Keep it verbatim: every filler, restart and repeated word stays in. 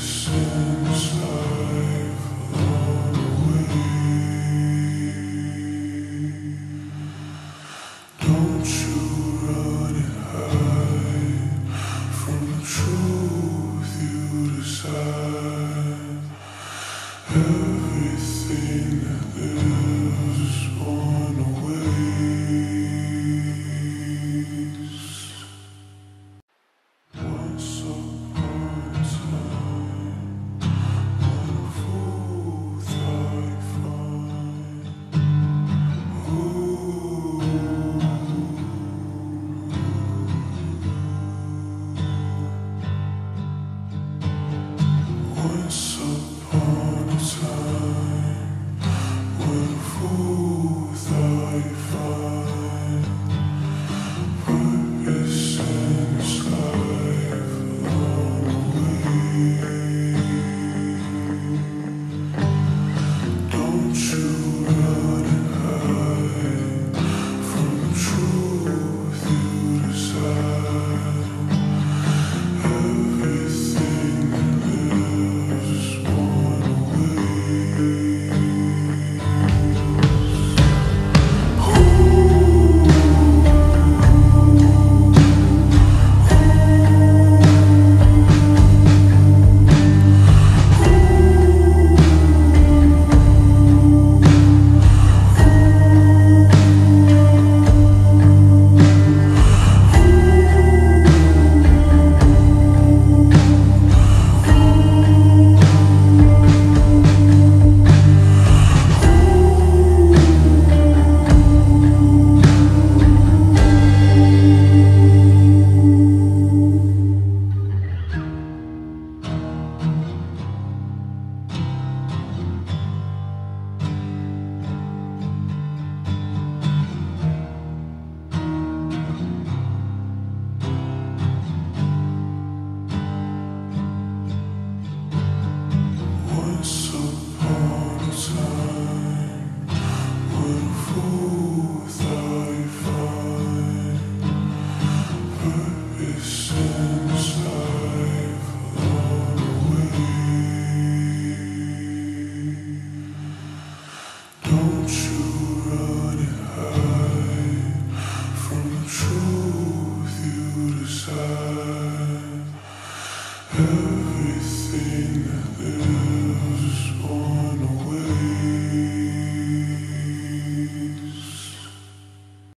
since I've gone away. Don't you run and hide from the truth you decide. Everything that lives is born away. Once upon a time, when a fool thought fine. Ooh. Once upon a time, when a fool thought fine. Purpose in his life along the way. Don't you run and hide from the truth you decide. Everything that lives is born away. Once upon a time, when a fool thought he'd find purpose in his life along the way. Don't you run and hide from the truth you decide.